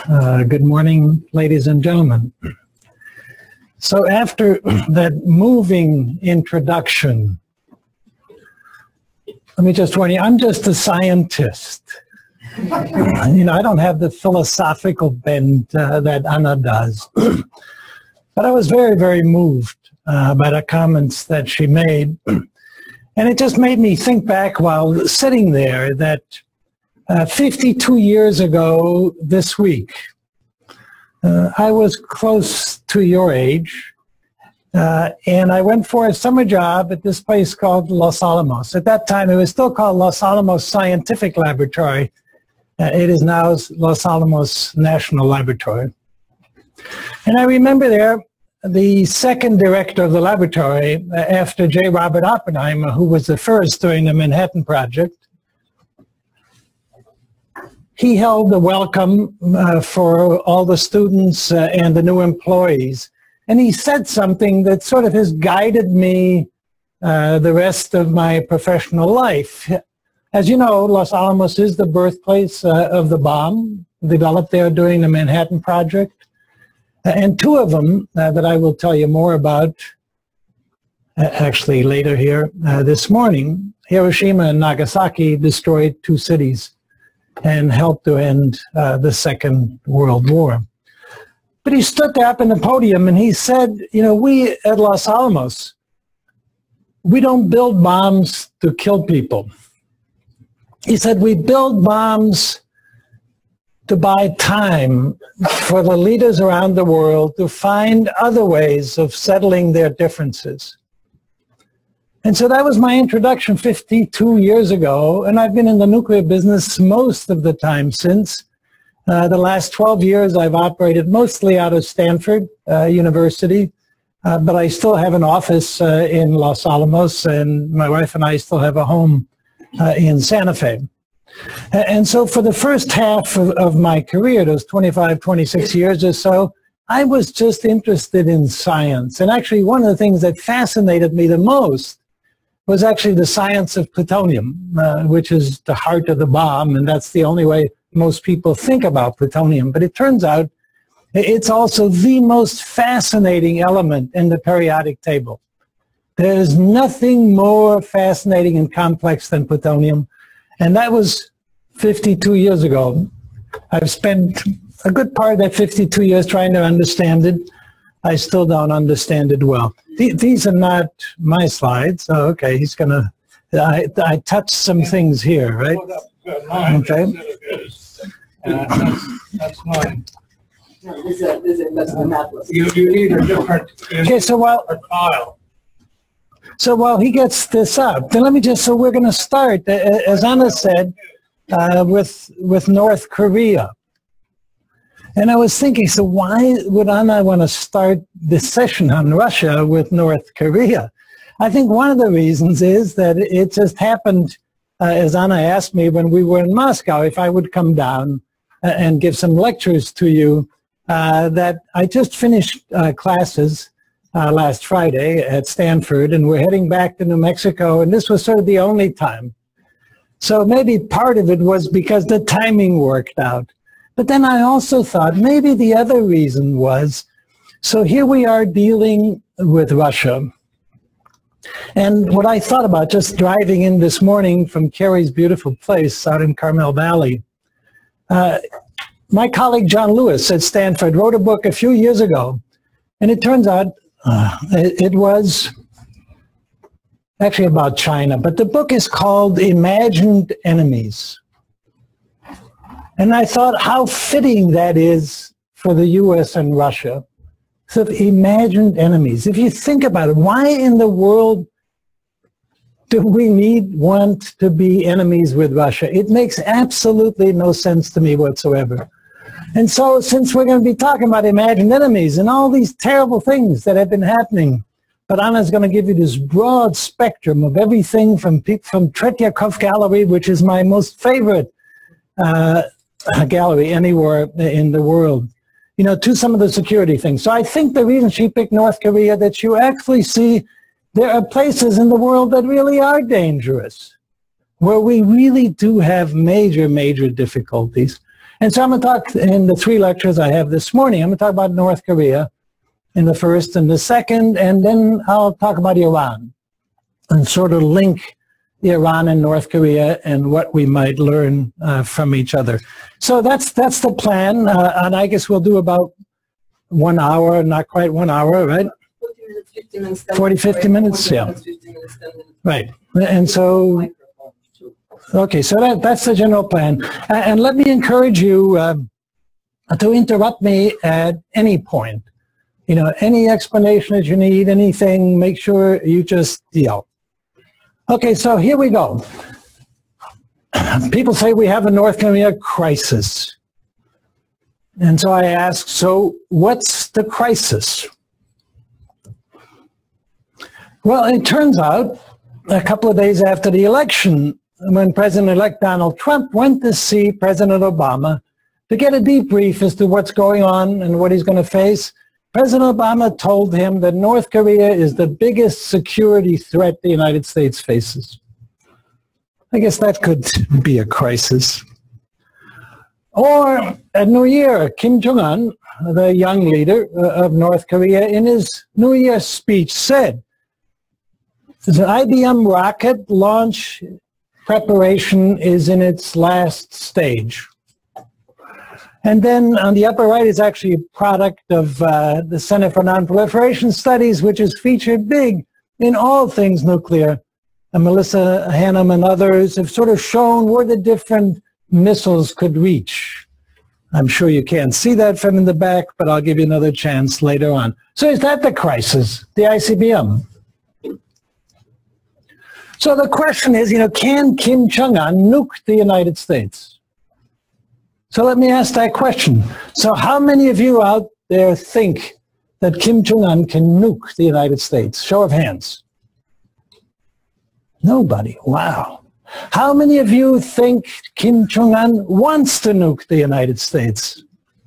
Good morning, ladies and gentlemen. So after that moving introduction, let me just warn you, I'm just a scientist. I don't have the philosophical bent that Anna does. But I was very, very moved by the comments that she made. And it just made me think back while sitting there that 52 years ago this week, I was close to your age, and I went for a summer job at this place called Los Alamos. At that time, it was still called Los Alamos Scientific Laboratory. It is now Los Alamos National Laboratory. And I remember there, the second director of the laboratory, after J. Robert Oppenheimer, who was the first during the Manhattan Project, he held a welcome for all the students and the new employees. And he said something that sort of has guided me the rest of my professional life. As you know, Los Alamos is the birthplace of the bomb developed there during the Manhattan Project. And two of them that I will tell you more about actually later here this morning, Hiroshima and Nagasaki destroyed two cities and helped to end the Second World War. But he stood there up in the podium and he said, we at Los Alamos, we don't build bombs to kill people. He said, we build bombs to buy time for the leaders around the world to find other ways of settling their differences. And so that was my introduction 52 years ago, and I've been in the nuclear business most of the time since. The last 12 years I've operated mostly out of Stanford University, but I still have an office in Los Alamos, and my wife and I still have a home in Santa Fe. And so for the first half of my career, those 25, 26 years or so, I was just interested in science. And actually one of the things that fascinated me the most was actually the science of plutonium, which is the heart of the bomb, and that's the only way most people think about plutonium. But it turns out it's also the most fascinating element in the periodic table. There's nothing more fascinating and complex than plutonium, and that was 52 years ago. I've spent a good part of that 52 years trying to understand it. I still don't understand it well. These are not my slides. Oh, okay, he's going to, I touched some things here, right? Okay. That's mine. No, that's the map list. You need a different file. So while he gets this up, then let me just, so we're going to start, as Anna said, with North Korea. And I was thinking, so why would Anna want to start this session on Russia with North Korea? I think one of the reasons is that it just happened, as Anna asked me when we were in Moscow, if I would come down and give some lectures to you, that I just finished classes last Friday at Stanford, and we're heading back to New Mexico, and this was sort of the only time. So maybe part of it was because the timing worked out. But then I also thought maybe the other reason was, so here we are dealing with Russia. And what I thought about just driving in this morning from Carrie's beautiful place out in Carmel Valley, my colleague John Lewis at Stanford wrote a book a few years ago, and it turns out it was actually about China, but the book is called Imagined Enemies. And I thought how fitting that is for the US and Russia. So imagined enemies. If you think about it, why in the world do we want to be enemies with Russia? It makes absolutely no sense to me whatsoever. And so since we're going to be talking about imagined enemies and all these terrible things that have been happening, but Anna's going to give you this broad spectrum of everything from Tretyakov Gallery, which is my most favorite gallery anywhere in the world, to some of the security things. So I think the reason she picked North Korea, that you actually see there are places in the world that really are dangerous, where we really do have major, major difficulties. And so I'm going to talk in the 3 lectures I have this morning. I'm going to talk about North Korea in the first and the second, and then I'll talk about Iran and sort of link Iran and North Korea and what we might learn from each other. So that's the plan, and I guess we'll do about 1 hour, not quite 1 hour, right? 40 minutes, 50 minutes. 40, 50 minutes, yeah. 50 minutes, 10 minutes. Right. And so, okay, so that's the general plan. And let me encourage you to interrupt me at any point. You know, any explanation that you need, anything, make sure you just yell. Okay, so here we go. People say we have a North Korea crisis. And so I ask, so what's the crisis? Well, it turns out a couple of days after the election, when President-elect Donald Trump went to see President Obama to get a debrief as to what's going on and what he's going to face, President Obama told him that North Korea is the biggest security threat the United States faces. I guess that could be a crisis. Or at New Year, Kim Jong-un, the young leader of North Korea, in his New Year speech said, the IBM rocket launch preparation is in its last stage. And then on the upper right is actually a product of the Center for Nonproliferation Studies, which is featured big in all things nuclear. And Melissa Hannum and others have sort of shown where the different missiles could reach. I'm sure you can't see that from in the back, but I'll give you another chance later on. So is that the crisis, the ICBM? So the question is, you know, can Kim Jong-un nuke the United States? So let me ask that question. So how many of you out there think that Kim Jong-un can nuke the United States? Show of hands. Nobody. Wow. How many of you think Kim Jong-un wants to nuke the United States?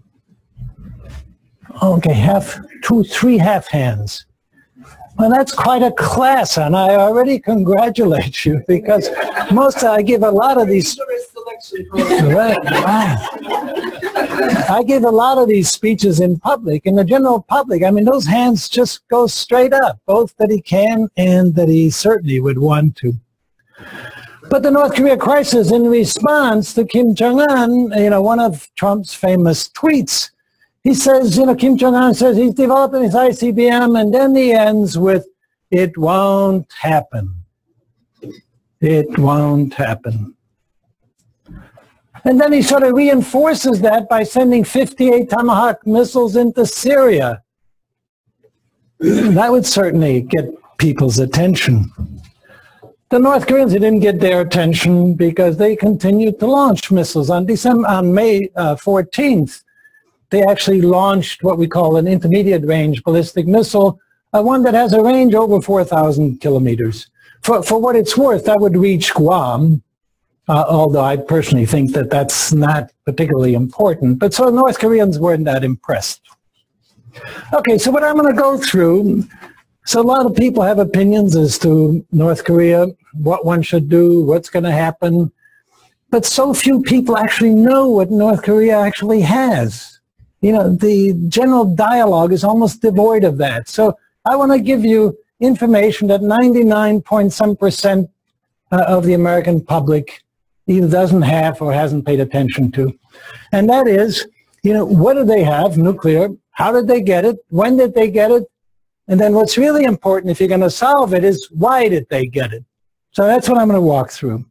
Okay, 2, 3 half hands. Well, that's quite a class, and I already congratulate you because I give a lot of these. Right, wow. I give a lot of these speeches in public, in the general public. I mean, those hands just go straight up, both that he can and that he certainly would want to. But the North Korea crisis, in response to Kim Jong-un, you know, one of Trump's famous tweets, he says, you know, Kim Jong-un says he's developing his ICBM, and then he ends with, it won't happen. It won't happen. And then he sort of reinforces that by sending 58 Tomahawk missiles into Syria. That would certainly get people's attention. The North Koreans didn't get their attention because they continued to launch missiles. On May 14th, they actually launched what we call an intermediate range ballistic missile, one that has a range over 4,000 kilometers. For what it's worth, that would reach Guam, although I personally think that that's not particularly important. But so North Koreans weren't that impressed. Okay, so what I'm going to go through, so a lot of people have opinions as to North Korea, what one should do, what's going to happen. But so few people actually know what North Korea actually has. You know, the general dialogue is almost devoid of that. So I want to give you information that 99-point-some% of the American public either doesn't have or hasn't paid attention to. And that is, you know, what do they have, nuclear? How did they get it? When did they get it? And then what's really important, if you're going to solve it, is why did they get it? So that's what I'm going to walk through.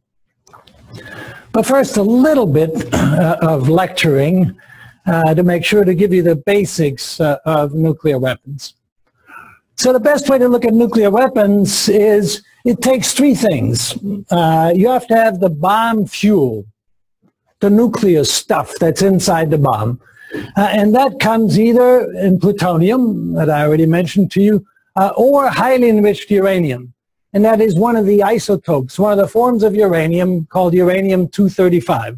But first, a little bit of lecturing to make sure to give you the basics of nuclear weapons. So the best way to look at nuclear weapons is it takes 3 things. You have to have the bomb fuel, the nuclear stuff that's inside the bomb. And that comes either in plutonium, that I already mentioned to you, or highly enriched uranium. And that is one of the isotopes, one of the forms of uranium called uranium-235.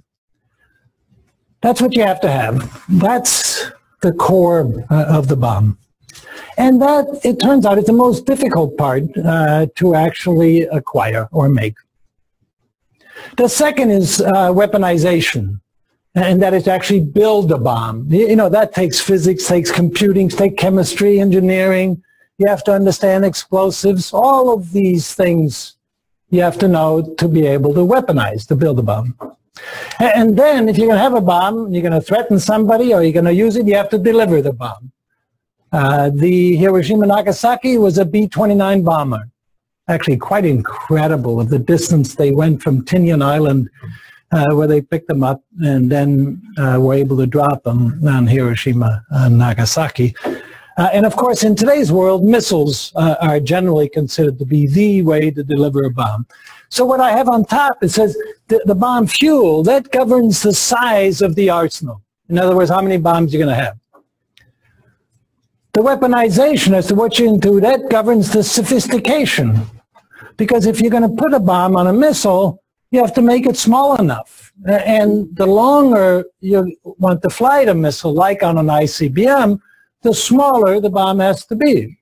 That's what you have to have. That's the core of the bomb. And that, it turns out, is the most difficult part to actually acquire or make. The second is weaponization. and that is to actually build a bomb. You know, that takes physics, takes computing, takes chemistry, engineering. You have to understand explosives. All of these things you have to know to be able to weaponize, to build a bomb. And then if you're going to have a bomb, you're going to threaten somebody or you're going to use it, you have to deliver the bomb. The Hiroshima Nagasaki was a B-29 bomber. Actually quite incredible of the distance they went from Tinian Island, where they picked them up and then were able to drop them on Hiroshima and Nagasaki. And of course, in today's world, missiles are generally considered to be the way to deliver a bomb. So what I have on top, it says the bomb fuel, that governs the size of the arsenal. In other words, how many bombs you're going to have. The weaponization as to what you can do, that governs the sophistication. Because if you're going to put a bomb on a missile, you have to make it small enough. And the longer you want to fly the missile, like on an ICBM, the smaller the bomb has to be.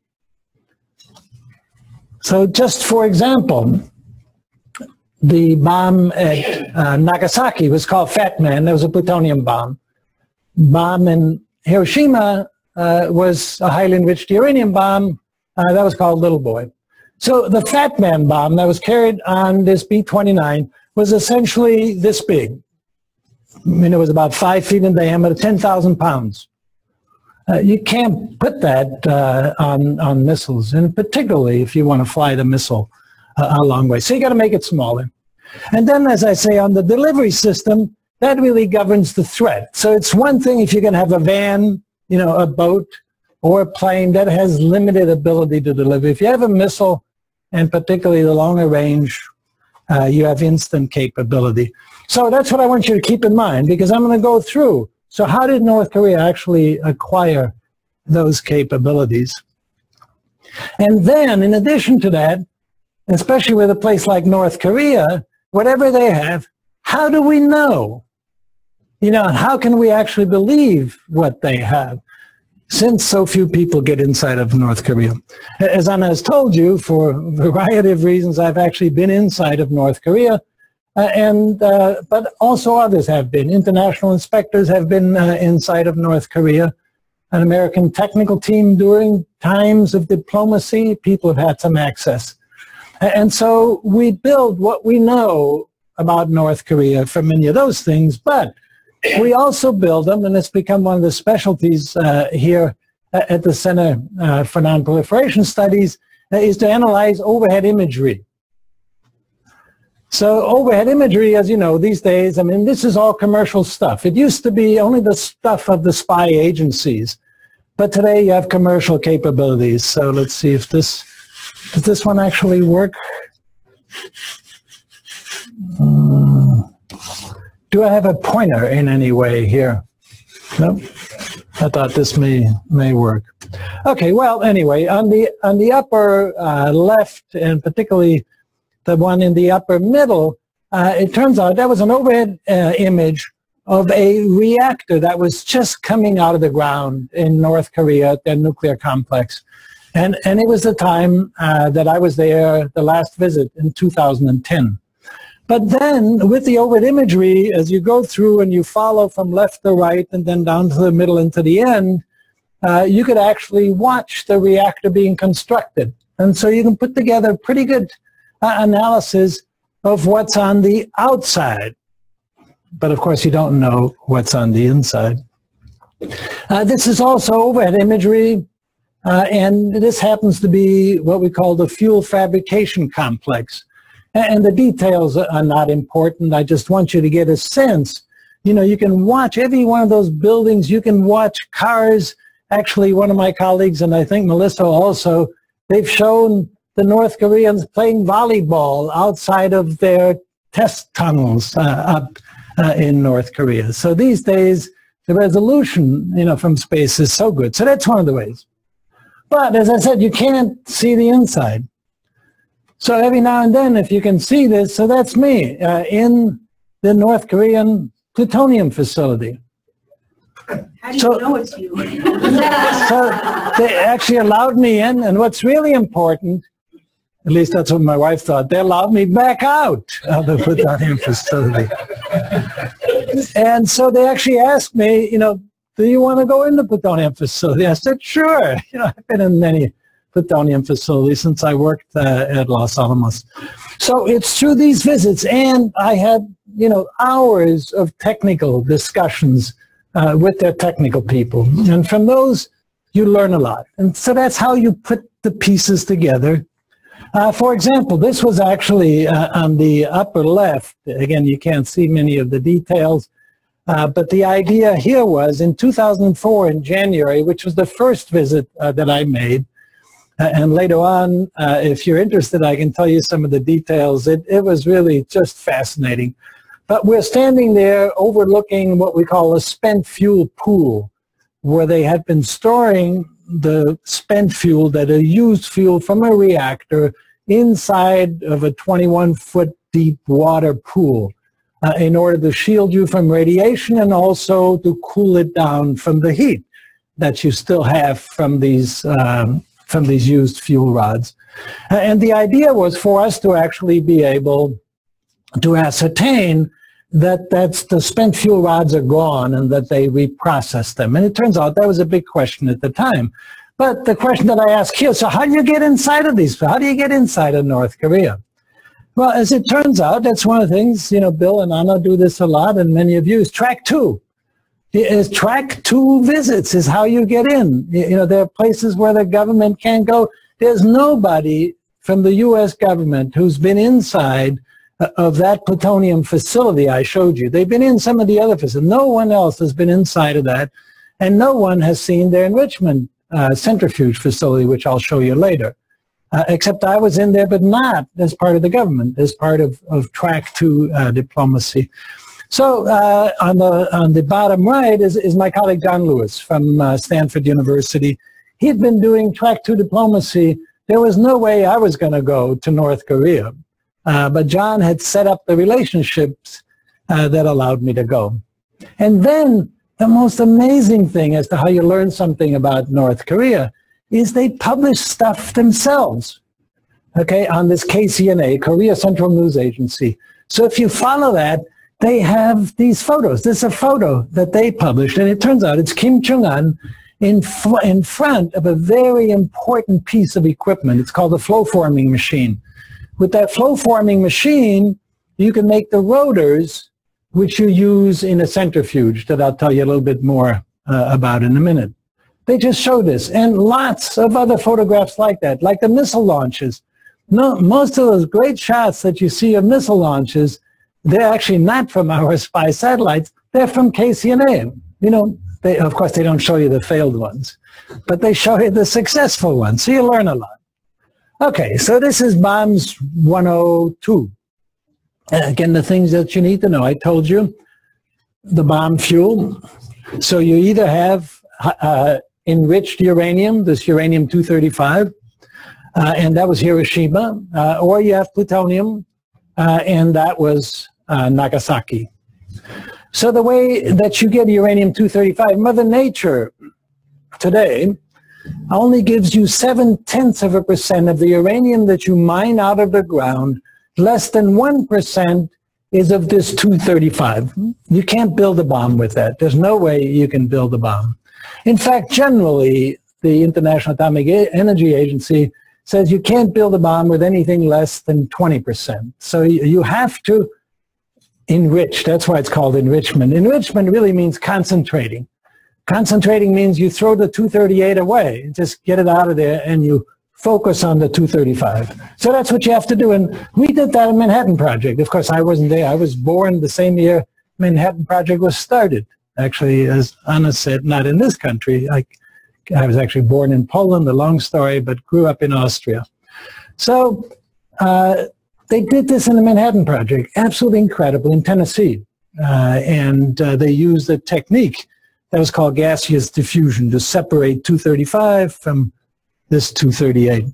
So just for example, the bomb at Nagasaki was called Fat Man. That was a plutonium bomb. Bomb in Hiroshima was a highly enriched uranium bomb. That was called Little Boy. So the Fat Man bomb that was carried on this B-29 was essentially this big. I mean, it was about 5 feet in diameter, 10,000 pounds. You can't put that on missiles, and particularly if you want to fly the missile a long way. So you got to make it smaller. And then, as I say, on the delivery system, that really governs the threat. So it's one thing if you're going to have a van, you know, a boat or a plane that has limited ability to deliver. If you have a missile, and particularly the longer range, you have instant capability. So that's what I want you to keep in mind, because I'm going to go through. So how did North Korea actually acquire those capabilities? And then, in addition to that, especially with a place like North Korea, whatever they have, how do we know? You know, how can we actually believe what they have, since so few people get inside of North Korea? As Anna has told you, for a variety of reasons, I've actually been inside of North Korea. But also others have been. International inspectors have been inside of North Korea. An American technical team during times of diplomacy, people have had some access. And so we build what we know about North Korea for many of those things, but we also build them, and it's become one of the specialties here at the Center for Nonproliferation Studies, is to analyze overhead imagery. So overhead imagery, as you know, these days, I mean, this is all commercial stuff. It used to be only the stuff of the spy agencies, but today you have commercial capabilities. So let's see if does this one actually work? Do I have a pointer in any way here? No? I thought this may work. Okay, well, anyway, on the upper left, and particularly the one in the upper middle, it turns out that was an overhead image of a reactor that was just coming out of the ground in North Korea, their nuclear complex. And it was the time that I was there, the last visit in 2010. But then with the overhead imagery, as you go through and you follow from left to right and then down to the middle and to the end, you could actually watch the reactor being constructed. And so you can put together pretty good analysis of what's on the outside. But of course, you don't know what's on the inside. This is also overhead imagery, and this happens to be what we call the fuel fabrication complex. And the details are not important. I just want you to get a sense. You know, you can watch every one of those buildings. You can watch cars. Actually, one of my colleagues, and I think Melissa also, they've shown the North Koreans playing volleyball outside of their test tunnels up in North Korea. So these days, the resolution, you know, from space is so good. So that's one of the ways. But as I said, you can't see the inside. So every now and then, if you can see this, so that's me in the North Korean plutonium facility. How do you know it's you? So they actually allowed me in, and what's really important, at least that's what my wife thought, they allowed me back out of the plutonium facility. And so they actually asked me, do you want to go in the plutonium facility? I said, sure. I've been in many plutonium facilities since I worked at Los Alamos. So it's through these visits, and I had, hours of technical discussions with their technical people. And from those, you learn a lot. And so that's how you put the pieces together. For example, this was actually on the upper left. Again, you can't see many of the details. But the idea here was in 2004 in January, which was the first visit that I made. And later on, if you're interested, I can tell you some of the details. It was really just fascinating. But we're standing there overlooking what we call a spent fuel pool, where they had been storing the spent fuel, that a used fuel from a reactor inside of a 21-foot deep water pool in order to shield you from radiation and also to cool it down from the heat that you still have from these used fuel rods. And the idea was for us to actually be able to ascertain that the spent fuel rods are gone and that they reprocess them. And it turns out that was a big question at the time. But the question that I ask here, so how do you get inside of these? How do you get inside of North Korea? Well, as it turns out, that's one of the things, Bill and Anna do this a lot, and many of you, is track two. Track two visits is how you get in. There are places where the government can't go. There's nobody from the U.S. government who's been inside of that plutonium facility I showed you. They've been in some of the other facilities. No one else has been inside of that, and no one has seen their enrichment centrifuge facility, which I'll show you later. Except I was in there, but not as part of the government, as part of track two diplomacy. So on the bottom right is my colleague John Lewis from Stanford University. He had been doing track two diplomacy. There was no way I was going to go to North Korea. But John had set up the relationships that allowed me to go. And then the most amazing thing as to how you learn something about North Korea is they publish stuff themselves, okay, on this KCNA, Korea Central News Agency. So if you follow that, they have these photos. This is a photo that they published, and it turns out it's Kim Chung-un in front of a very important piece of equipment. It's called a flow-forming machine. With that flow-forming machine, you can make the rotors, which you use in a centrifuge that I'll tell you a little bit more about in a minute. They just show this, and lots of other photographs like that, like the missile launches. No, most of those great shots that you see of missile launches, they're actually not from our spy satellites. They're from KCNA. Of course, they don't show you the failed ones, but they show you the successful ones, so you learn a lot. Okay, so this is BOMS 102. Again, the things that you need to know. I told you the bomb fuel. So you either have enriched uranium, this uranium-235, and that was Hiroshima, or you have plutonium, and that was Nagasaki. So the way that you get uranium-235, Mother Nature today only gives you 0.7% of the uranium that you mine out of the ground. Less than 1% is of this 235. You can't build a bomb with that. There's no way you can build a bomb. In fact, generally, the International Atomic Energy Agency says you can't build a bomb with anything less than 20%. So you have to enrich. That's why it's called enrichment. Enrichment really means concentrating. Concentrating means you throw the 238 away, just get it out of there, and you focus on the 235. So that's what you have to do. And we did that in Manhattan Project. Of course, I wasn't there. I was born the same year Manhattan Project was started. Actually, as Anna said, not in this country. I was actually born in Poland, a long story, but grew up in Austria. So they did this in the Manhattan Project, absolutely incredible, in Tennessee. And they used a technique that was called gaseous diffusion to separate 235 from this 238.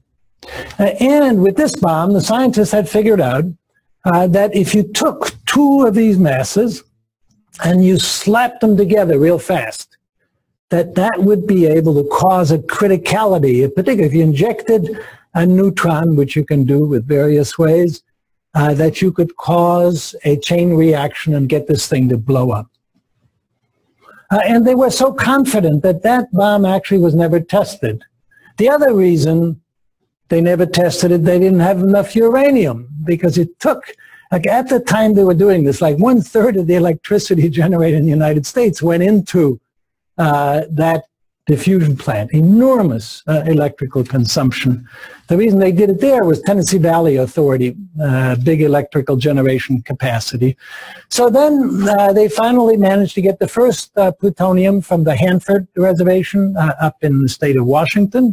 And with this bomb, the scientists had figured out that if you took two of these masses and you slapped them together real fast, that would be able to cause a criticality, particularly if you injected a neutron, which you can do with various ways, that you could cause a chain reaction and get this thing to blow up. And they were so confident that that bomb actually was never tested. The other reason they never tested it, they didn't have enough uranium, because it took, like at the time they were doing this, like 1/3 of the electricity generated in the United States went into that diffusion plant, enormous electrical consumption. The reason they did it there was Tennessee Valley Authority, big electrical generation capacity. So then they finally managed to get the first plutonium from the Hanford Reservation up in the state of Washington.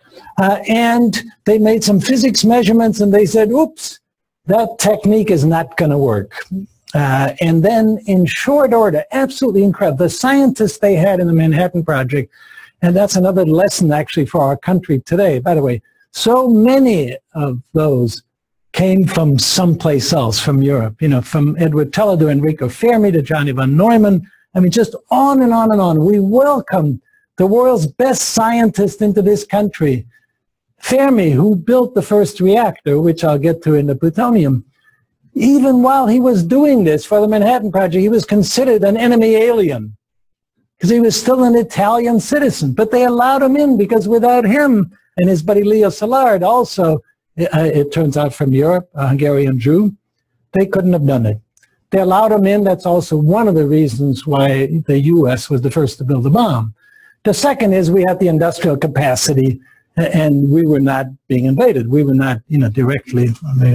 And they made some physics measurements and they said, oops, that technique is not going to work. And then in short order, absolutely incredible, the scientists they had in the Manhattan Project, and that's another lesson actually for our country today. By the way, so many of those came from someplace else, from Europe, you know, from Edward Teller to Enrico Fermi to Johnny von Neumann. I mean, just on and on and on. We welcome the world's best scientists into this country. Fermi, who built the first reactor, which I'll get to in the plutonium, even while he was doing this for the Manhattan Project, he was considered an enemy alien because he was still an Italian citizen. But they allowed him in because without him and his buddy Leo Szilard, also, it turns out from Europe, a Hungarian Jew, they couldn't have done it. They allowed him in. That's also one of the reasons why the U.S. was the first to build a bomb. The second is we had the industrial capacity, and we were not being invaded. We were not, you know, directly.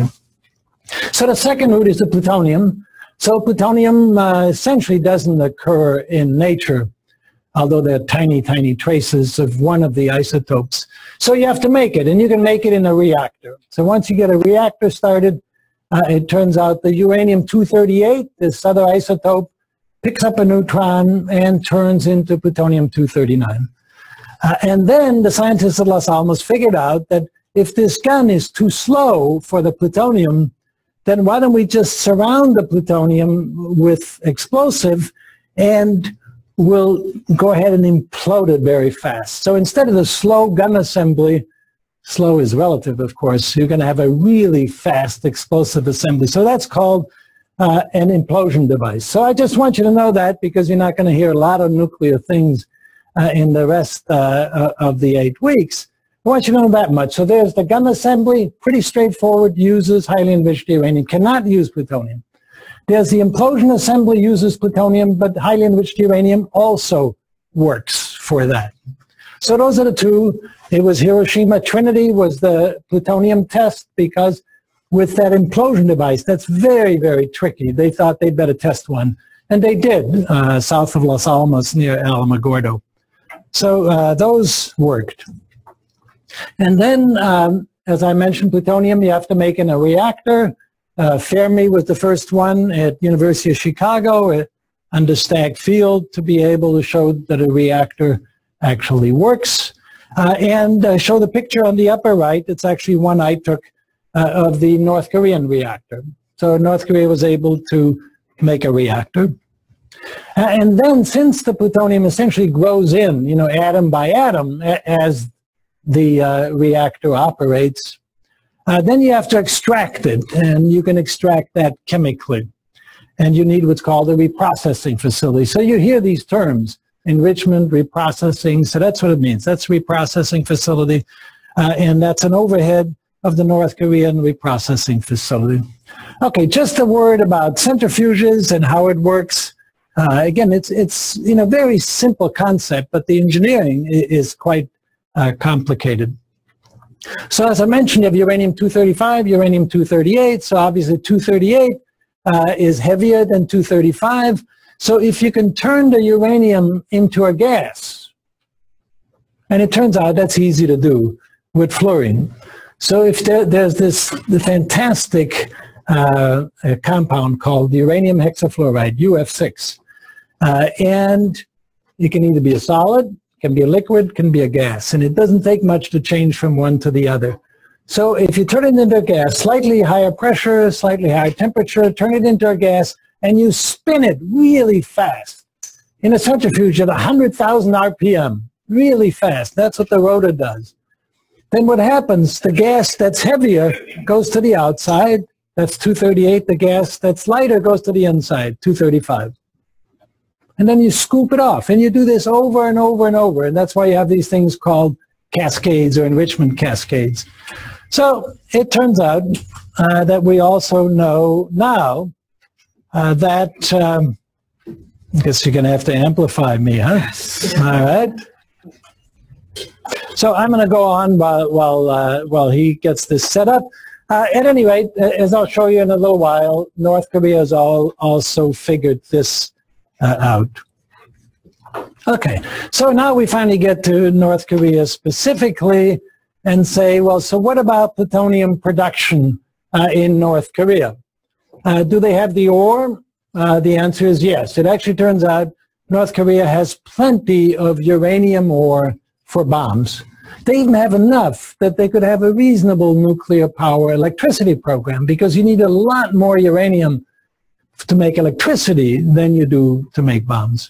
So the second route is the plutonium. So plutonium essentially doesn't occur in nature, although there are tiny, tiny traces of one of the isotopes. So you have to make it, and you can make it in a reactor. So once you get a reactor started, it turns out the uranium-238, this other isotope, picks up a neutron and turns into plutonium-239. And then the scientists at Los Alamos figured out that if this gun is too slow for the plutonium, then why don't we just surround the plutonium with explosive and we'll go ahead and implode it very fast. So instead of the slow gun assembly, slow is relative, of course, you're going to have a really fast explosive assembly. So that's called an implosion device. So I just want you to know that because you're not going to hear a lot of nuclear things in the rest of the 8 weeks. I want you to know that much. So there's the gun assembly, pretty straightforward, uses highly enriched uranium, cannot use plutonium. There's the implosion assembly, uses plutonium, but highly enriched uranium also works for that. So those are the two. It was Hiroshima. Trinity was the plutonium test because with that implosion device, that's very, very tricky. They thought they'd better test one. And they did, south of Los Alamos near Alamogordo. So those worked. And then, as I mentioned, plutonium you have to make in a reactor. Fermi was the first one at University of Chicago under Stagg Field to be able to show that a reactor actually works. And show the picture on the upper right. It's actually one I took of the North Korean reactor. So North Korea was able to make a reactor. And then since the plutonium essentially grows in, you know, atom by atom as the reactor operates, then you have to extract it, and you can extract that chemically. And you need what's called a reprocessing facility. So you hear these terms, enrichment, reprocessing, so that's what it means. That's reprocessing facility, and that's an overhead of the North Korean reprocessing facility. Okay, just a word about centrifuges and how it works. Again, it's you know, very simple concept, but the engineering is quite complicated. So as I mentioned, you have uranium-235, uranium-238. So obviously 238 is heavier than 235. So if you can turn the uranium into a gas, and it turns out that's easy to do with fluorine. So if there's the fantastic compound called uranium hexafluoride, UF6, and it can either be a solid, can be a liquid, can be a gas, and it doesn't take much to change from one to the other. So if you turn it into a gas, slightly higher pressure, slightly higher temperature, turn it into a gas, and you spin it really fast in a centrifuge at 100,000 RPM, really fast. That's what the rotor does. Then what happens, the gas that's heavier goes to the outside, that's 238. The gas that's lighter goes to the inside, 235. and then you scoop it off. And you do this over and over and over. And that's why you have these things called cascades or enrichment cascades. So it turns out that we also know now that, I guess you're going to have to amplify me, huh? Yes. All right. So I'm going to go on while he gets this set up. At any rate, as I'll show you in a little while, North Korea has also figured this out. Okay, so now we finally get to North Korea specifically and say, well, so what about plutonium production in North Korea? Do they have the ore? The answer is yes. It actually turns out North Korea has plenty of uranium ore for bombs. They even have enough that they could have a reasonable nuclear power electricity program, because you need a lot more uranium to make electricity than you do to make bombs.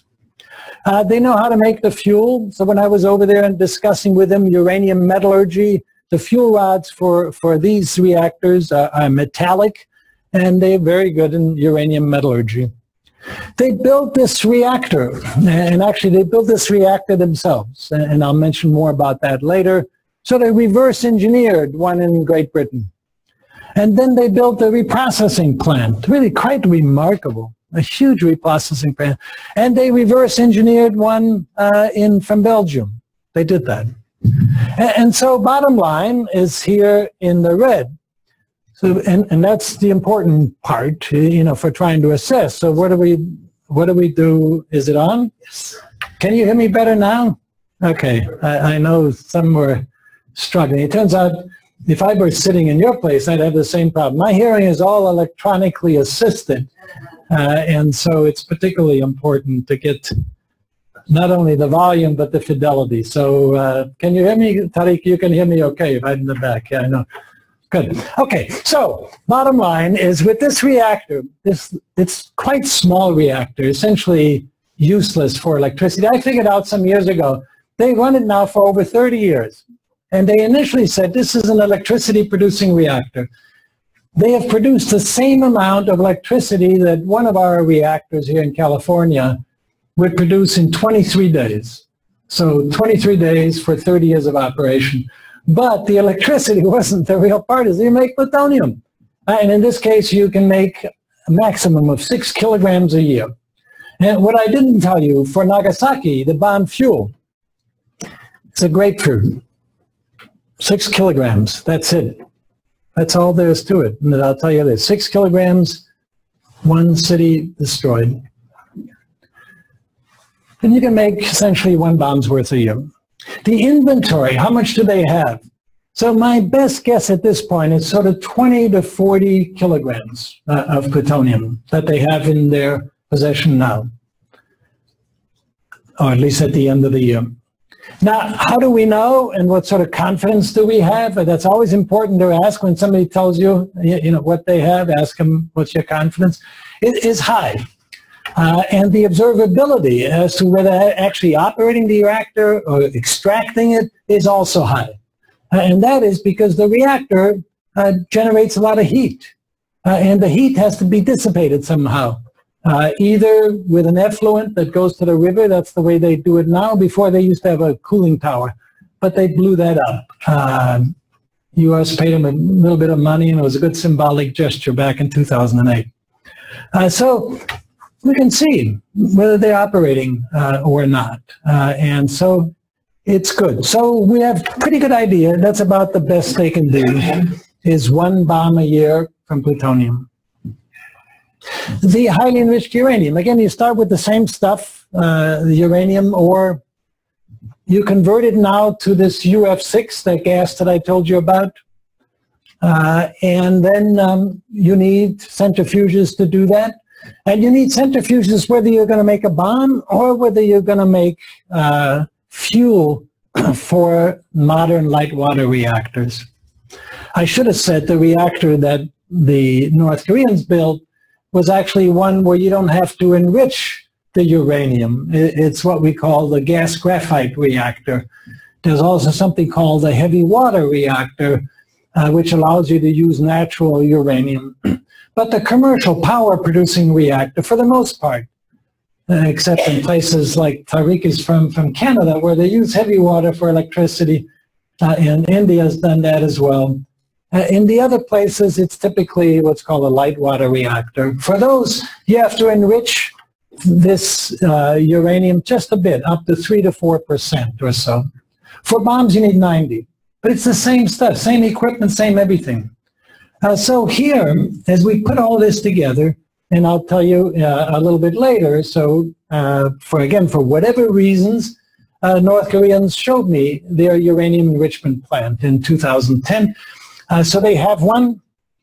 They know how to make the fuel. So when I was over there and discussing with them uranium metallurgy, the fuel rods for these reactors are metallic, and they're very good in uranium metallurgy. They built this reactor, and actually they built this reactor themselves, and I'll mention more about that later. So they reverse engineered one in Great Britain. And then they built a reprocessing plant, really quite remarkable, a huge reprocessing plant. And they reverse engineered one from Belgium. They did that. And so bottom line is here in the red. So, and that's the important part, you know, for trying to assess. So what do we do? Is it on? Yes. Can you hear me better now? Okay. I know some were struggling. It turns out if I were sitting in your place, I'd have the same problem. My hearing is all electronically assisted. And so it's particularly important to get not only the volume, but the fidelity. So can you hear me? Tariq, you can hear me okay right in the back. Yeah, I know. Good. Okay, so bottom line is with this reactor, it's quite small reactor, essentially useless for electricity. I figured out some years ago, they run it now for over 30 years. And they initially said this is an electricity producing reactor. They have produced the same amount of electricity that one of our reactors here in California would produce in 23 days. So 23 days for 30 years of operation. But the electricity wasn't the real part. Is you make plutonium. And in this case, you can make a maximum of 6 kilograms a year. And what I didn't tell you, for Nagasaki, the bomb fuel, it's a grapefruit. 6 kilograms, that's it. That's all there is to it. And I'll tell you this, 6 kilograms, one city destroyed. And you can make essentially one bomb's worth a year. The inventory, how much do they have? So my best guess at this point is sort of 20 to 40 kilograms of plutonium that they have in their possession now, or at least at the end of the year. Now, how do we know, and what sort of confidence do we have? That's always important to ask when somebody tells you, you know, what they have. Ask them, what's your confidence? It is high. And the observability as to whether actually operating the reactor or extracting it is also high. And that is because the reactor generates a lot of heat. And the heat has to be dissipated somehow. Either with an effluent that goes to the river, that's the way they do it now. Before they used to have a cooling tower, but they blew that up. U.S. paid them a little bit of money, and it was a good symbolic gesture back in 2008. So we can see whether they're operating or not. And so it's good. So we have a pretty good idea. That's about the best they can do, is one bomb a year from plutonium. The highly enriched uranium. Again, you start with the same stuff, the uranium, or you convert it now to this UF6, that gas that I told you about. And then you need centrifuges to do that. And you need centrifuges whether you're going to make a bomb or whether you're going to make fuel for modern light water reactors. I should have said the reactor that the North Koreans built was actually one where you don't have to enrich the uranium. It's what we call the gas graphite reactor. There's also something called a heavy water reactor, which allows you to use natural uranium. But the commercial power producing reactor, for the most part, except in places like Tariq is from Canada, where they use heavy water for electricity, and India has done that as well. In the other places, it's typically what's called a light water reactor. For those, you have to enrich this uranium just a bit, up to 3 to 4% or so. For bombs, you need 90. But it's the same stuff, same equipment, same everything. So here, as we put all this together, and I'll tell you a little bit later, so for whatever reasons, North Koreans showed me their uranium enrichment plant in 2010. So they have one,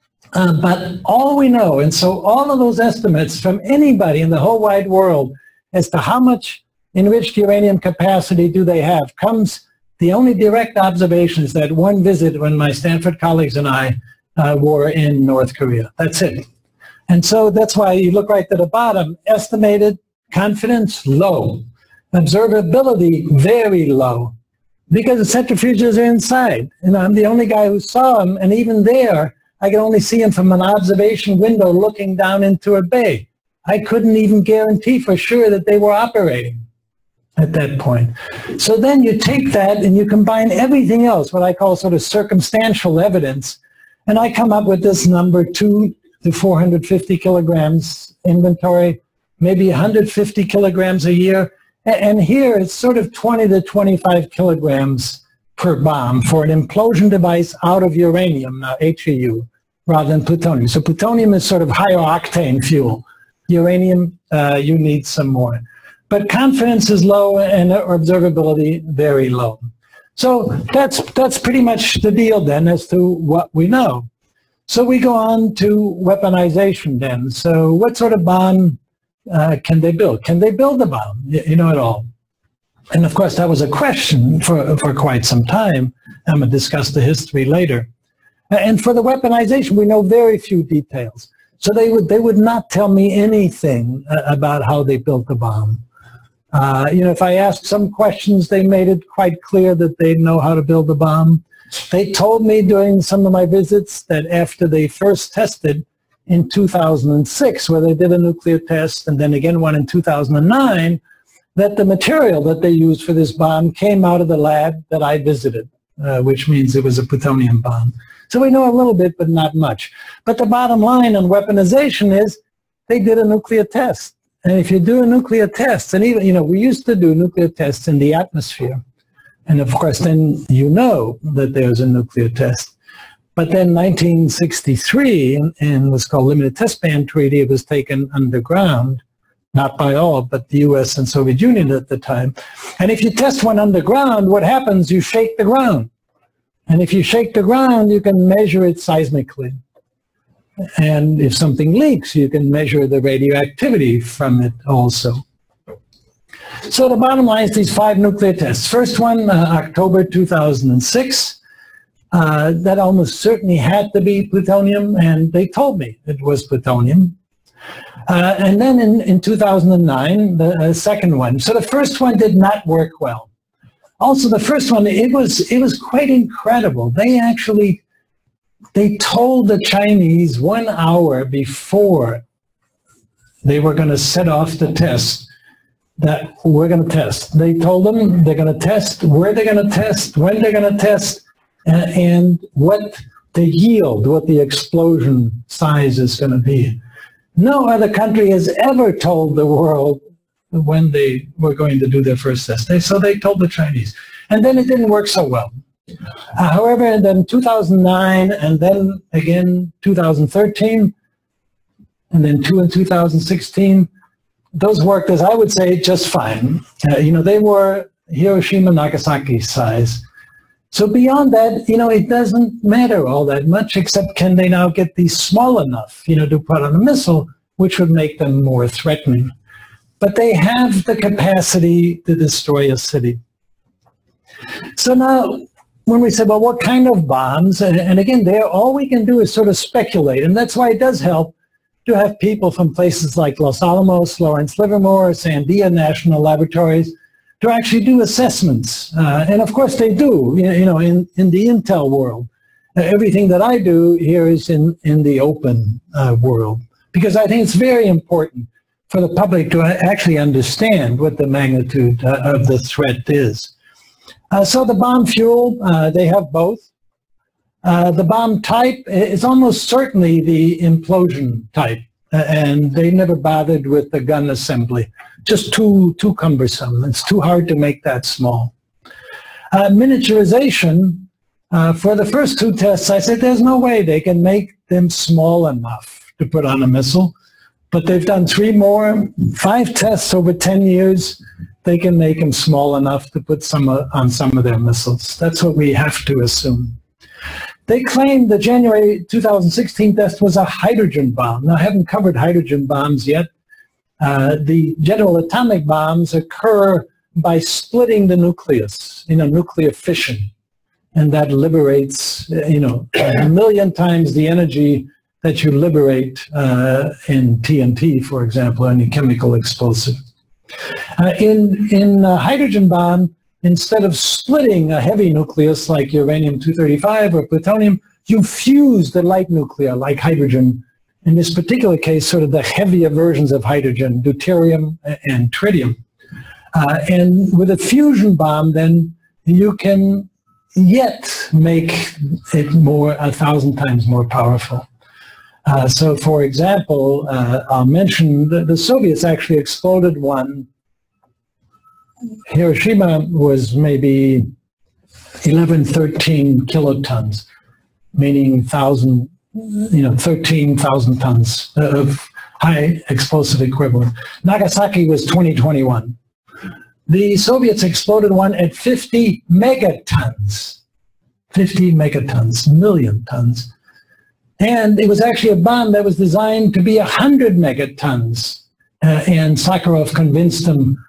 but all we know, and so all of those estimates from anybody in the whole wide world as to how much enriched uranium capacity do they have comes, the only direct observation is that one visit when my Stanford colleagues and I were in North Korea. That's it. And so that's why you look right to the bottom, estimated confidence, low. Observability, very low. Because the centrifuges are inside. And I'm the only guy who saw them, and even there, I could only see them from an observation window looking down into a bay. I couldn't even guarantee for sure that they were operating at that point. So then you take that and you combine everything else, what I call sort of circumstantial evidence, and I come up with this number, 2 to 450 kilograms inventory, maybe 150 kilograms a year. And here it's sort of 20 to 25 kilograms per bomb for an implosion device out of uranium, now HEU, rather than plutonium. So plutonium is sort of higher octane fuel. Uranium, you need some more. But confidence is low and observability very low. So that's pretty much the deal then as to what we know. So we go on to weaponization then. So what sort of bomb can they build? Can they build a bomb? You know it all. And of course, that was a question for quite some time. I'm going to discuss the history later. And for the weaponization, we know very few details. So they would not tell me anything about how they built the bomb. If I asked some questions, they made it quite clear that they know how to build a bomb. They told me during some of my visits that after they first tested in 2006, where they did a nuclear test, and then again one in 2009, that the material that they used for this bomb came out of the lab that I visited, which means it was a plutonium bomb. So we know a little bit, but not much. But the bottom line on weaponization is they did a nuclear test. And if you do a nuclear test, and even, we used to do nuclear tests in the atmosphere. And of course, then you know that there's a nuclear test. But then 1963, and what's called Limited Test Ban Treaty, it was taken underground, not by all, but the US and Soviet Union at the time. And if you test one underground, what happens? You shake the ground. And if you shake the ground, you can measure it seismically. And if something leaks, you can measure the radioactivity from it also. So the bottom line is these 5 nuclear tests. First one, October 2006. That almost certainly had to be plutonium, and they told me it was plutonium. And then in 2009, the second one. So the first one did not work well. Also, the first one, it was quite incredible. They told the Chinese 1 hour before they were going to set off the test that we're going to test. They told them they're going to test, where they're going to test, when they're going to test, and what the yield, what the explosion size is going to be. No other country has ever told the world when they were going to do their first test. So they told the Chinese. And then it didn't work so well. However, then 2009, and then again 2013, and then 2 in 2016, those worked, as I would say, just fine. They were Hiroshima, Nagasaki size. So beyond that, it doesn't matter all that much, except can they now get these small enough, to put on a missile, which would make them more threatening. But they have the capacity to destroy a city. So now, when we say, well, what kind of bombs? And again, there, all we can do is sort of speculate. And that's why it does help to have people from places like Los Alamos, Lawrence Livermore, Sandia National Laboratories to actually do assessments. And of course they do, in the Intel world. Everything that I do here is in the open world, because I think it's very important for the public to actually understand what the magnitude of the threat is. So the bomb fuel, they have both. The bomb type is almost certainly the implosion type, and they never bothered with the gun assembly. Just too cumbersome. It's too hard to make that small. Miniaturization, for the first two tests, I said there's no way they can make them small enough to put on a missile. But they've done 3 more, 5 tests over 10 years. They can make them small enough to put some on some of their missiles. That's what we have to assume. They claim the January 2016 test was a hydrogen bomb. Now, I haven't covered hydrogen bombs yet. The general atomic bombs occur by splitting the nucleus, nuclear fission. And that liberates, a million times the energy that you liberate in TNT, for example, any chemical explosive. In a hydrogen bomb, instead of splitting a heavy nucleus like uranium-235 or plutonium, you fuse the light nuclei like hydrogen. In this particular case, sort of the heavier versions of hydrogen, deuterium and tritium. And with a fusion bomb, then you can yet make it 1,000 times more powerful. So, for example, I'll mention the Soviets actually exploded one. Hiroshima was maybe 11, 13 kilotons, meaning 13,000 tons of high explosive equivalent. Nagasaki was 2021. The Soviets exploded one at 50 megatons. 50 megatons, million tons. And it was actually a bomb that was designed to be 100 megatons. And Sakharov convinced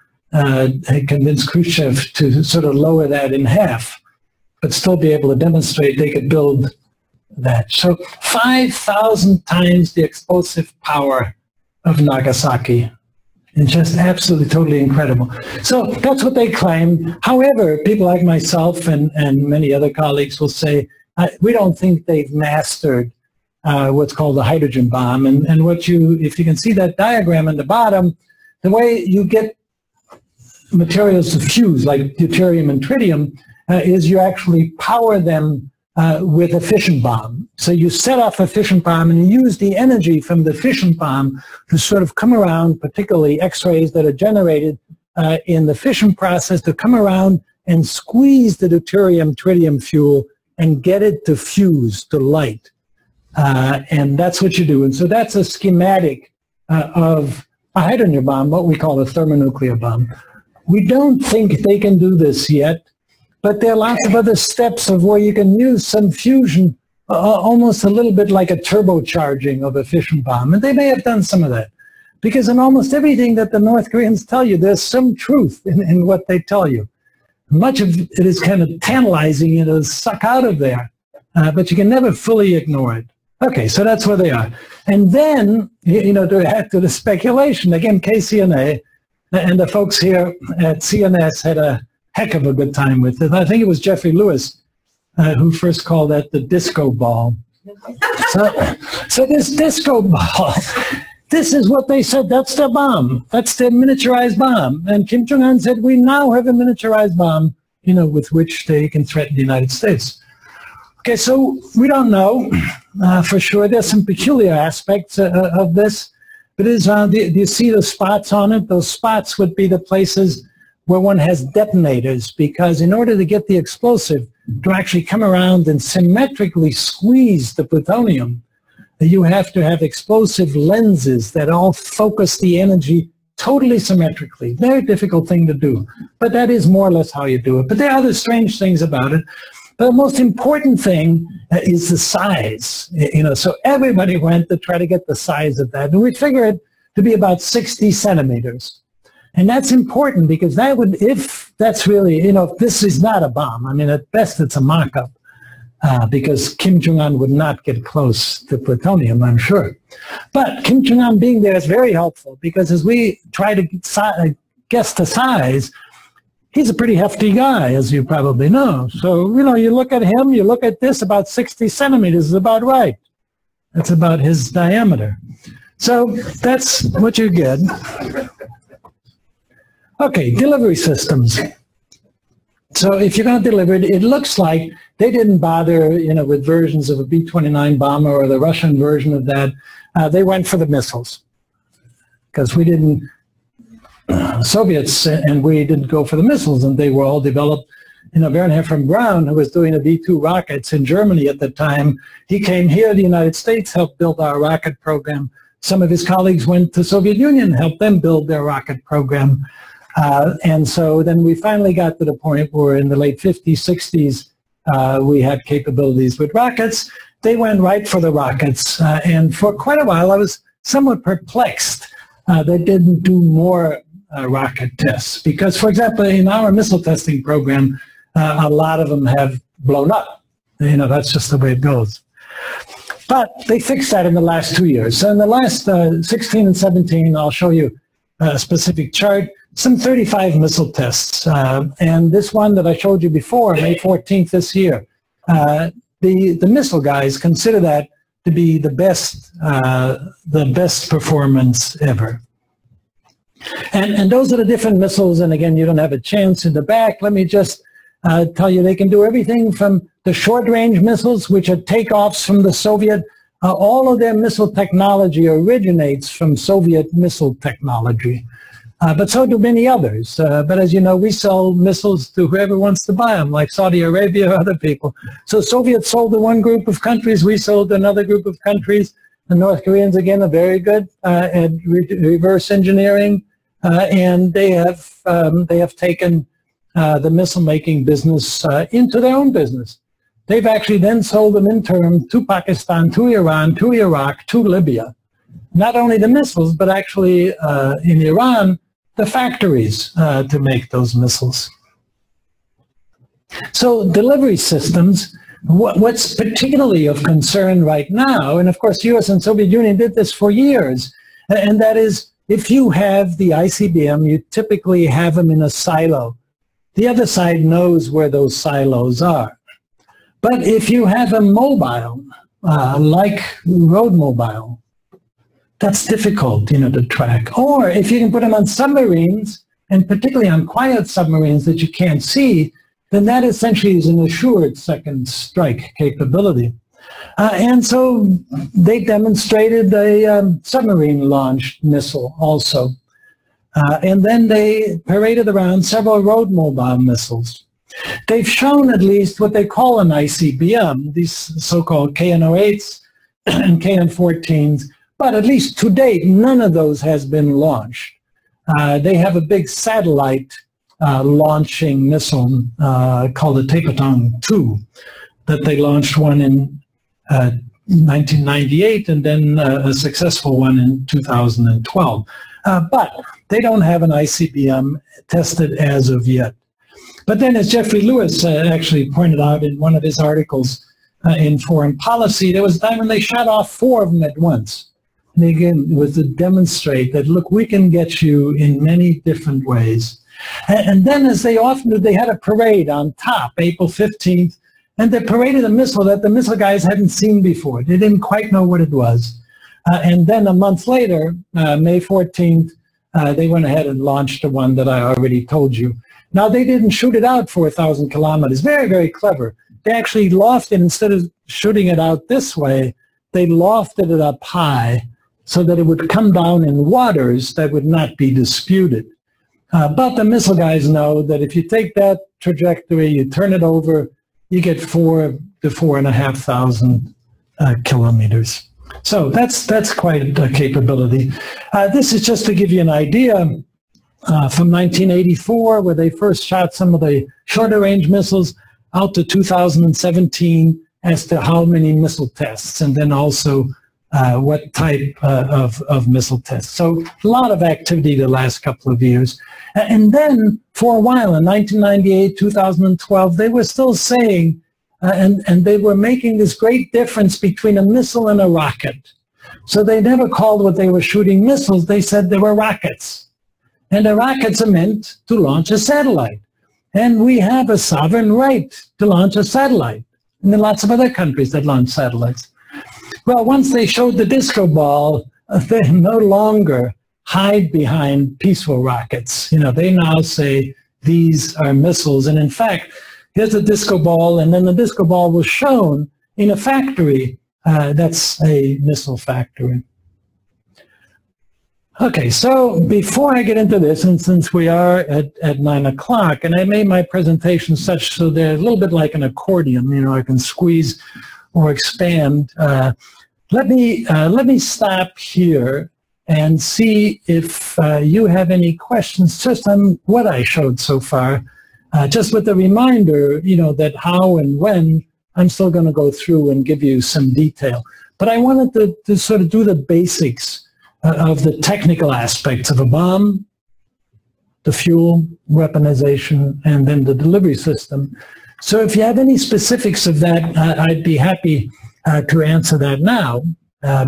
Khrushchev to sort of lower that in half, but still be able to demonstrate they could build that. So 5,000 times the explosive power of Nagasaki. And just absolutely, totally incredible. So that's what they claim. However, people like myself and many other colleagues will say, we don't think they've mastered what's called the hydrogen bomb. And if you can see that diagram in the bottom, the way you get materials to fuse, like deuterium and tritium, is you actually power them with a fission bomb. So you set off a fission bomb and you use the energy from the fission bomb to sort of come around, particularly X-rays that are generated in the fission process, to come around and squeeze the deuterium-tritium fuel and get it to fuse to light. And that's what you do. And so that's a schematic of a hydrogen bomb, what we call a thermonuclear bomb. We don't think they can do this yet. But there are lots of other steps of where you can use some fusion, almost a little bit like a turbocharging of a fission bomb. And they may have done some of that. Because in almost everything that the North Koreans tell you, there's some truth in what they tell you. Much of it is kind of tantalizing, to suck out of there. But you can never fully ignore it. Okay, so that's where they are. And then, to add to the speculation, again, KCNA and the folks here at CNS had a heck of a good time with it. I think it was Jeffrey Lewis who first called that the disco ball. So this disco ball, this is what they said, that's their bomb. That's their miniaturized bomb. And Kim Jong-un said, we now have a miniaturized bomb, with which they can threaten the United States. Okay, so we don't know for sure. There's some peculiar aspects of this. But do you see the spots on it? Those spots would be the places where one has detonators, because in order to get the explosive to actually come around and symmetrically squeeze the plutonium, you have to have explosive lenses that all focus the energy totally symmetrically. Very difficult thing to do, but that is more or less how you do it. But there are other strange things about it. But the most important thing is the size. So everybody went to try to get the size of that, and we figured it to be about 60 centimeters. And that's important because that would, if that's really, if this is not a bomb, I mean, at best it's a mock-up because Kim Jong-un would not get close to plutonium, I'm sure. But Kim Jong-un being there is very helpful because as we try to guess the size, he's a pretty hefty guy, as you probably know. So, you look at him, you look at this, about 60 centimeters is about right. That's about his diameter. So that's what you get. Okay, delivery systems. So if you're going to deliver it, it looks like they didn't bother, with versions of a B-29 bomber or the Russian version of that. They went for the missiles because we didn't, Soviets and we didn't go for the missiles, and they were all developed. Wernher von Braun, who was doing the V-2 rockets in Germany at the time, he came here to the United States, helped build our rocket program. Some of his colleagues went to the Soviet Union, helped them build their rocket program. And so then we finally got to the point where in the late 50s, 60s, we had capabilities with rockets. They went right for the rockets. And for quite a while, I was somewhat perplexed. They didn't do more rocket tests. Because, for example, in our missile testing program, a lot of them have blown up. That's just the way it goes. But they fixed that in the last 2 years. So in the last 16 and 17, I'll show you a specific chart, some 35 missile tests. And this one that I showed you before, May 14th this year, the missile guys consider that to be the best performance ever. And those are the different missiles. And again, you don't have a chance in the back. Let me just tell you, they can do everything from the short-range missiles, which are takeoffs from the Soviet. All of their missile technology originates from Soviet missile technology. But so do many others. But as you know, we sell missiles to whoever wants to buy them, like Saudi Arabia or other people. So Soviets sold to one group of countries, we sold to another group of countries. The North Koreans, again, are very good at reverse engineering. And they have taken the missile-making business into their own business. They've actually then sold them in turn to Pakistan, to Iran, to Iraq, to Libya. Not only the missiles, but actually in Iran, the factories to make those missiles. So delivery systems, what's particularly of concern right now, and of course US and Soviet Union did this for years, and that is if you have the ICBM, you typically have them in a silo. The other side knows where those silos are. But if you have a mobile, like road mobile, that's difficult, to track. Or if you can put them on submarines, and particularly on quiet submarines that you can't see, then that essentially is an assured second strike capability. And so they demonstrated a submarine-launched missile also. And then they paraded around several road mobile missiles. They've shown at least what they call an ICBM, these so-called KN-08s and KN-14s, but at least to date, none of those has been launched. They have a big satellite launching missile called the Taepatong-2 that they launched one in 1998 and then a successful one in 2012. But they don't have an ICBM tested as of yet. But then, as Jeffrey Lewis actually pointed out in one of his articles in Foreign Policy, there was a time when they shot off 4 of them at once. And again, it was to demonstrate that, look, we can get you in many different ways. And then, as they often do, they had a parade on top, April 15th, and they paraded a missile that the missile guys hadn't seen before. They didn't quite know what it was. And then a month later, May 14th, they went ahead and launched the one that I already told you. Now, they didn't shoot it out 4,000 kilometers. Very, very clever. They actually lofted, instead of shooting it out this way, they lofted it up high so that it would come down in waters that would not be disputed. But the missile guys know that if you take that trajectory, you turn it over, you get 4 to 4,500 kilometers. So that's quite a capability. This is just to give you an idea. From 1984, where they first shot some of the shorter range missiles, out to 2017 as to how many missile tests, and then also what type of missile tests. So a lot of activity the last couple of years. And then for a while, in 1998, 2012, they were still saying, and they were making this great difference between a missile and a rocket. So they never called what they were shooting missiles, they said they were rockets. And the rockets are meant to launch a satellite. And we have a sovereign right to launch a satellite. And there are lots of other countries that launch satellites. Well, once they showed the disco ball, they no longer hide behind peaceful rockets. You know, they now say these are missiles. And in fact, here's a disco ball, and then the disco ball was shown in a factory that's a missile factory. Okay, so before I get into this, and since we are at 9 o'clock, and I made my presentation such so they're a little bit like an accordion, you know, I can squeeze or expand. Let me stop here and see if you have any questions just on what I showed so far. Just with a reminder, you know, that how and when I'm still going to go through and give you some detail. But I wanted to sort of do the basics of the technical aspects of a bomb, the fuel, weaponization, and then the delivery system. So if you have any specifics of that, I'd be happy to answer that now.